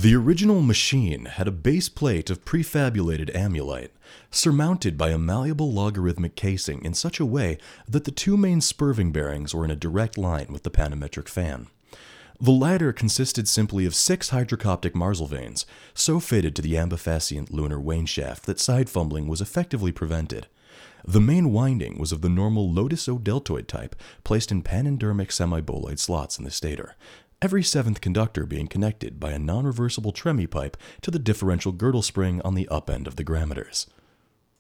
The original machine had a base plate of prefabulated amulite, surmounted by a malleable logarithmic casing in such a way that the two main spurving bearings were in a direct line with the panometric fan. The latter consisted simply of 6 hydrocoptic Marsal so fitted to the ambifacient lunar waneshaft that side fumbling was effectively prevented. The main winding was of the normal lotus-o-deltoid type, placed in panendermic semiboloid slots in the stator, every 7th conductor being connected by a non-reversible tremie pipe to the differential girdle spring on the up end of the grammeters.